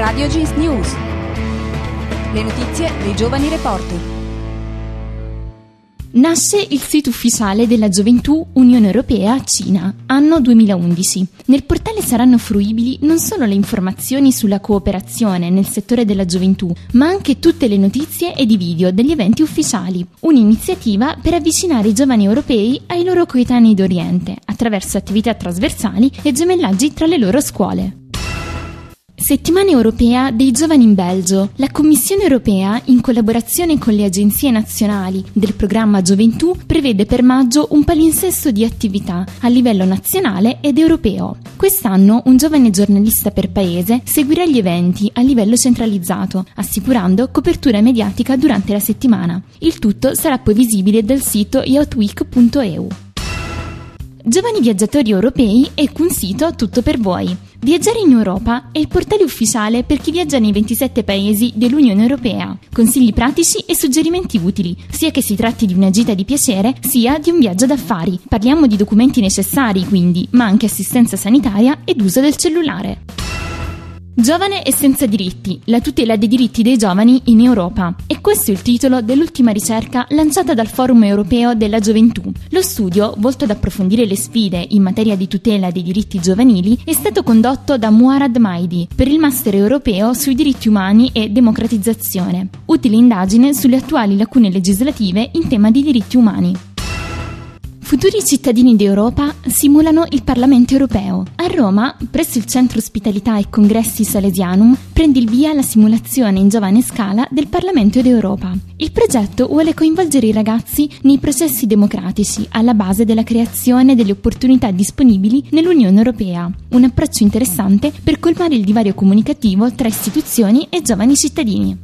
Radio Jeans News. Le notizie dei giovani reporter. Nasce il sito ufficiale della Gioventù Unione Europea-Cina, anno 2011. Nel portale saranno fruibili non solo le informazioni sulla cooperazione nel settore della gioventù, ma anche tutte le notizie ed i video degli eventi ufficiali. Un'iniziativa per avvicinare i giovani europei ai loro coetanei d'Oriente, attraverso attività trasversali e gemellaggi tra le loro scuole. Settimana europea dei giovani in Belgio. La Commissione europea, in collaborazione con le agenzie nazionali del programma Gioventù, prevede per maggio un palinsesto di attività a livello nazionale ed europeo. Quest'anno un giovane giornalista per paese seguirà gli eventi a livello centralizzato, assicurando copertura mediatica durante la settimana. Il tutto sarà poi visibile dal sito youthweek.eu. Giovani viaggiatori europei, ecco un sito tutto per voi. Viaggiare in Europa è il portale ufficiale per chi viaggia nei 27 paesi dell'Unione Europea. Consigli pratici e suggerimenti utili, sia che si tratti di una gita di piacere, sia di un viaggio d'affari. Parliamo di documenti necessari, quindi, ma anche assistenza sanitaria ed uso del cellulare. Giovane e senza diritti, la tutela dei diritti dei giovani in Europa. E questo è il titolo dell'ultima ricerca lanciata dal Forum Europeo della Gioventù. Lo studio, volto ad approfondire le sfide in materia di tutela dei diritti giovanili, è stato condotto da Muharad Maidi per il Master Europeo sui diritti umani e democratizzazione. Utile indagine sulle attuali lacune legislative in tema di diritti umani. Futuri cittadini d'Europa simulano il Parlamento europeo. A Roma, presso il Centro Ospitalità e Congressi Salesianum, prende il via la simulazione in giovane scala del Parlamento d'Europa. Il progetto vuole coinvolgere i ragazzi nei processi democratici alla base della creazione delle opportunità disponibili nell'Unione Europea. Un approccio interessante per colmare il divario comunicativo tra istituzioni e giovani cittadini.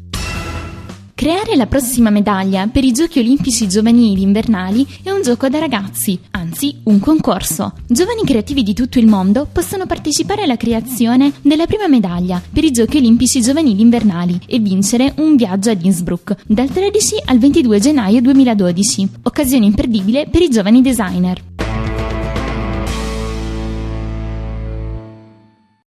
Creare la prossima medaglia per i Giochi Olimpici Giovanili Invernali è un gioco da ragazzi, anzi un concorso. Giovani creativi di tutto il mondo possono partecipare alla creazione della prima medaglia per i Giochi Olimpici Giovanili Invernali e vincere un viaggio ad Innsbruck dal 13 al 22 gennaio 2012, occasione imperdibile per i giovani designer.